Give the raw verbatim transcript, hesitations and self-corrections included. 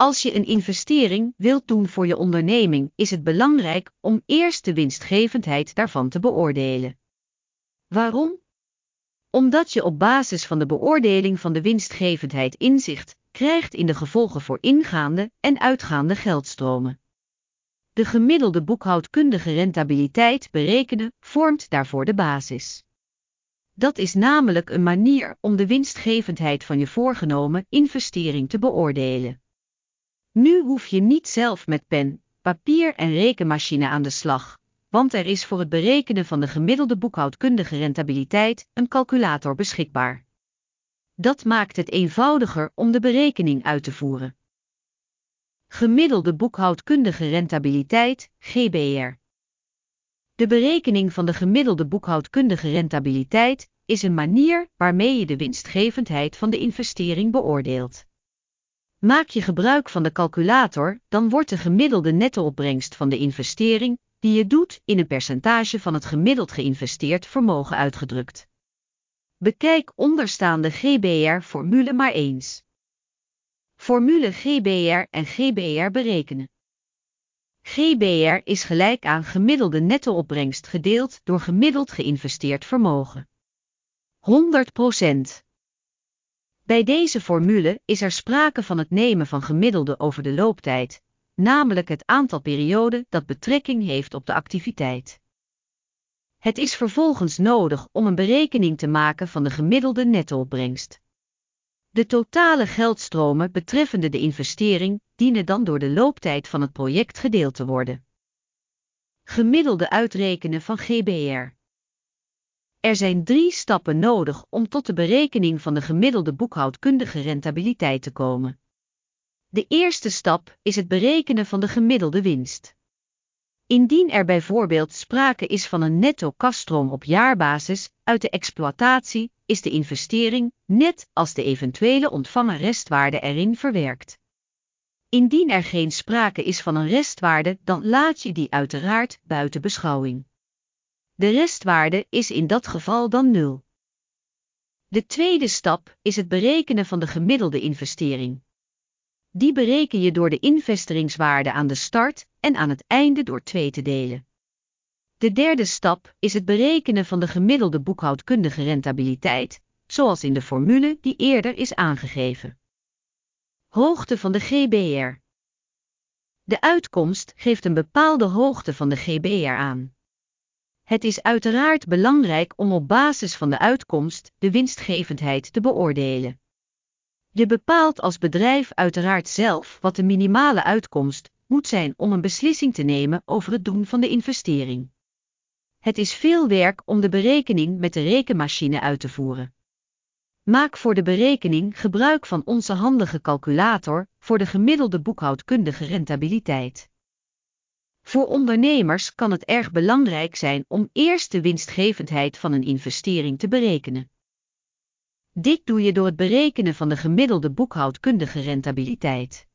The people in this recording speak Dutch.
Als je een investering wilt doen voor je onderneming, is het belangrijk om eerst de winstgevendheid daarvan te beoordelen. Waarom? Omdat je op basis van de beoordeling van de winstgevendheid inzicht krijgt in de gevolgen voor ingaande en uitgaande geldstromen. De gemiddelde boekhoudkundige rentabiliteit berekenen vormt daarvoor de basis. Dat is namelijk een manier om de winstgevendheid van je voorgenomen investering te beoordelen. Nu hoef je niet zelf met pen, papier en rekenmachine aan de slag, want er is voor het berekenen van de gemiddelde boekhoudkundige rentabiliteit een calculator beschikbaar. Dat maakt het eenvoudiger om de berekening uit te voeren. Gemiddelde boekhoudkundige rentabiliteit, G B R. De berekening van de gemiddelde boekhoudkundige rentabiliteit is een manier waarmee je de winstgevendheid van de investering beoordeelt. Maak je gebruik van de calculator, dan wordt de gemiddelde netto-opbrengst van de investering die je doet in een percentage van het gemiddeld geïnvesteerd vermogen uitgedrukt. Bekijk onderstaande G B R-formule maar eens. Formule G B R en G B R berekenen. G B R is gelijk aan gemiddelde netto-opbrengst gedeeld door gemiddeld geïnvesteerd vermogen. honderd procent. Bij deze formule is er sprake van het nemen van gemiddelde over de looptijd, namelijk het aantal perioden dat betrekking heeft op de activiteit. Het is vervolgens nodig om een berekening te maken van de gemiddelde netto-opbrengst. De totale geldstromen betreffende de investering dienen dan door de looptijd van het project gedeeld te worden. Gemiddelde uitrekenen van G B R. Er zijn drie stappen nodig om tot de berekening van de gemiddelde boekhoudkundige rentabiliteit te komen. De eerste stap is het berekenen van de gemiddelde winst. Indien er bijvoorbeeld sprake is van een netto kasstroom op jaarbasis uit de exploitatie, is de investering net als de eventuele ontvangen restwaarde erin verwerkt. Indien er geen sprake is van een restwaarde, dan laat je die uiteraard buiten beschouwing. De restwaarde is in dat geval dan nul. De tweede stap is het berekenen van de gemiddelde investering. Die bereken je door de investeringswaarde aan de start en aan het einde door twee te delen. De derde stap is het berekenen van de gemiddelde boekhoudkundige rentabiliteit, zoals in de formule die eerder is aangegeven. Hoogte van de G B R. De uitkomst geeft een bepaalde hoogte van de G B R aan. Het is uiteraard belangrijk om op basis van de uitkomst de winstgevendheid te beoordelen. Je bepaalt als bedrijf uiteraard zelf wat de minimale uitkomst moet zijn om een beslissing te nemen over het doen van de investering. Het is veel werk om de berekening met de rekenmachine uit te voeren. Maak voor de berekening gebruik van onze handige calculator voor de gemiddelde boekhoudkundige rentabiliteit. Voor ondernemers kan het erg belangrijk zijn om eerst de winstgevendheid van een investering te berekenen. Dit doe je door het berekenen van de gemiddelde boekhoudkundige rentabiliteit.